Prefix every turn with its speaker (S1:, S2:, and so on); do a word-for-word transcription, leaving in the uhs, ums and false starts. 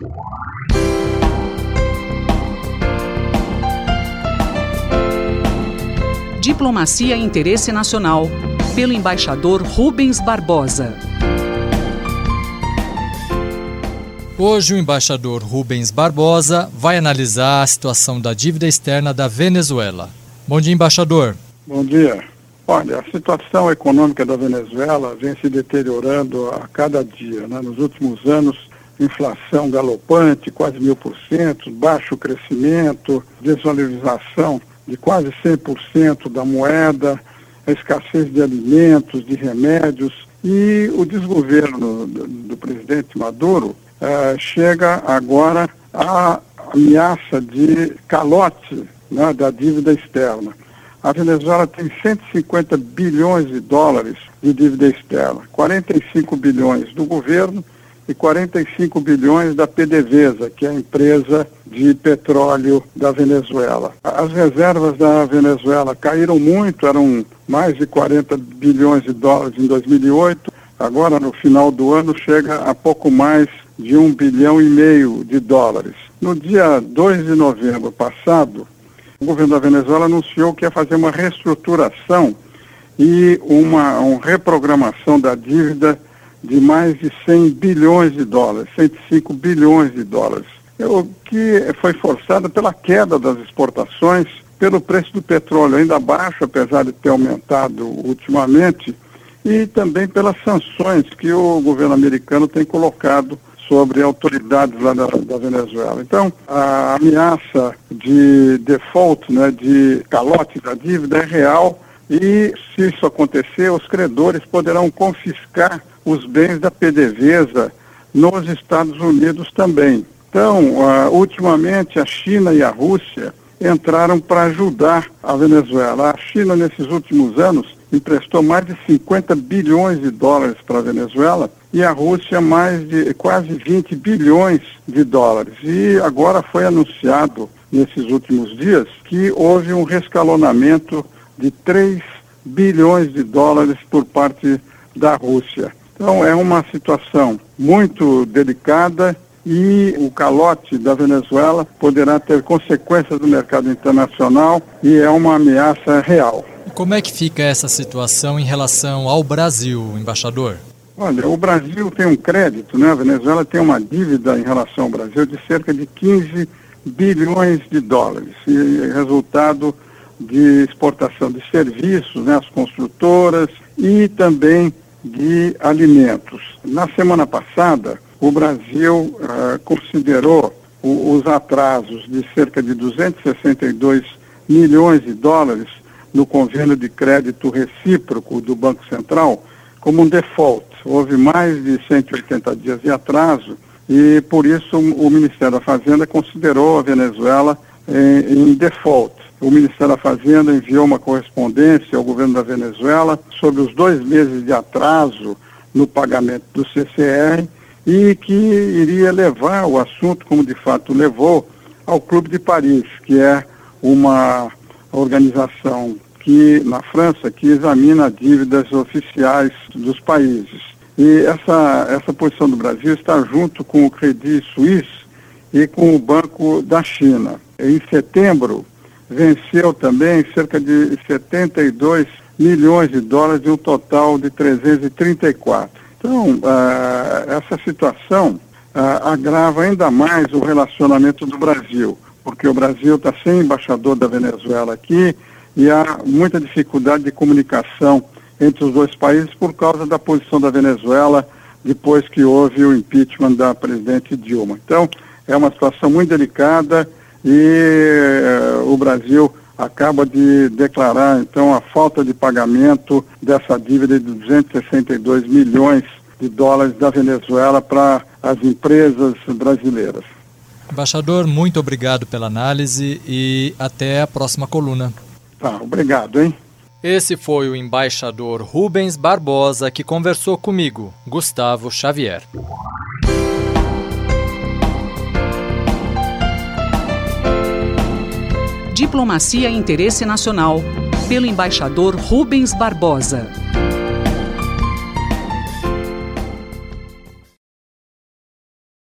S1: Diplomacia e Interesse Nacional, pelo embaixador Rubens Barbosa.
S2: Hoje o embaixador Rubens Barbosa vai analisar a situação da dívida externa da Venezuela. Bom dia, embaixador.
S3: Bom dia. Olha, a situação econômica da Venezuela vem se deteriorando a cada dia, né? Nos últimos anos, inflação galopante, quase mil por cento, baixo crescimento, desvalorização de quase cem por cento da moeda, a escassez de alimentos, de remédios, e o desgoverno do, do presidente Maduro uh, chega agora à ameaça de calote, né, da dívida externa. A Venezuela tem cento e cinquenta bilhões de dólares de dívida externa, quarenta e cinco bilhões do governo e quarenta e cinco bilhões da PDVSA, que é a empresa de petróleo da Venezuela. As reservas da Venezuela caíram muito, eram mais de quarenta bilhões de dólares em dois mil e oito, agora no final do ano chega a pouco mais de um bilhão e meio de dólares. No dia dois de novembro passado, o governo da Venezuela anunciou que ia fazer uma reestruturação e uma, uma reprogramação da dívida de mais de cem bilhões de dólares, cento e cinco bilhões de dólares, o que foi forçado pela queda das exportações, pelo preço do petróleo ainda baixo, apesar de ter aumentado ultimamente, e também pelas sanções que o governo americano tem colocado sobre autoridades lá da, da Venezuela. Então, a ameaça de default, né, de calote da dívida é real, e se isso acontecer, os credores poderão confiscar os bens da PDVSA nos Estados Unidos também. Então, uh, ultimamente, a China e a Rússia entraram para ajudar a Venezuela. A China, nesses últimos anos, emprestou mais de cinquenta bilhões de dólares para a Venezuela e a Rússia mais de quase vinte bilhões de dólares. E agora foi anunciado, nesses últimos dias, que houve um rescalonamento de três bilhões de dólares por parte da Rússia. Então é uma situação muito delicada e o calote da Venezuela poderá ter consequências no mercado internacional e é uma ameaça real.
S2: Como é que fica essa situação em relação ao Brasil, embaixador?
S3: Olha, o Brasil tem um crédito, né? A Venezuela tem uma dívida em relação ao Brasil de cerca de quinze bilhões de dólares, e resultado de exportação de serviços, né, as construtoras e também de alimentos. Na semana passada, o Brasil uh, considerou o, os atrasos de cerca de duzentos e sessenta e dois milhões de dólares no convênio de crédito recíproco do Banco Central como um default. Houve mais de cento e oitenta dias de atraso e, por isso, o Ministério da Fazenda considerou a Venezuela em, em default. O Ministério da Fazenda enviou uma correspondência ao governo da Venezuela sobre os dois meses de atraso no pagamento do C C R e que iria levar o assunto, como de fato levou, ao Clube de Paris, que é uma organização que, na França, que examina dívidas oficiais dos países. E essa, essa posição do Brasil está junto com o Credit Suisse e com o Banco da China. Em setembro, venceu também cerca de setenta e dois milhões de dólares de um total de trezentos e trinta e quatro. Então, uh, essa situação uh, agrava ainda mais o relacionamento do Brasil, porque o Brasil está sem embaixador da Venezuela aqui e há muita dificuldade de comunicação entre os dois países por causa da posição da Venezuela depois que houve o impeachment da presidente Dilma. Então, é uma situação muito delicada e uh, o Brasil acaba de declarar, então, a falta de pagamento dessa dívida de duzentos e sessenta e dois milhões de dólares da Venezuela para as empresas brasileiras.
S2: Embaixador, muito obrigado pela análise e até a próxima coluna.
S3: Tá, obrigado, hein?
S2: Esse foi o embaixador Rubens Barbosa que conversou comigo, Gustavo Xavier.
S1: Diplomacia e Interesse Nacional, pelo embaixador Rubens Barbosa.